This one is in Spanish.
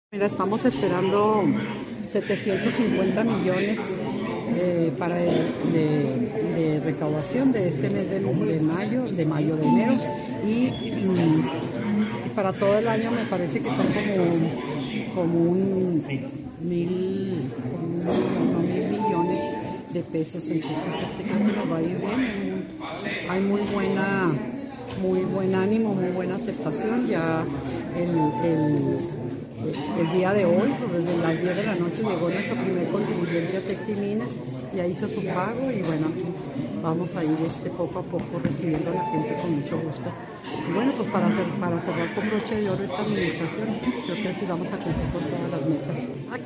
Mira, estamos esperando 750 millones de recaudación de este mes de mayo, de enero, y para todo el año me parece que son como un no, 1.000 millones de pesos. Entonces creo que nos va a ir bien. Hay muy buen ánimo, muy buena aceptación. Ya el día de hoy, pues desde las 10 de la noche llegó nuestro primer contribuyente a Tectimina, ya hizo su pago y bueno, pues vamos a ir poco a poco recibiendo a la gente con mucho gusto. Y bueno, pues para cerrar con broche de oro esta administración, creo que así vamos a cumplir con todas las metas.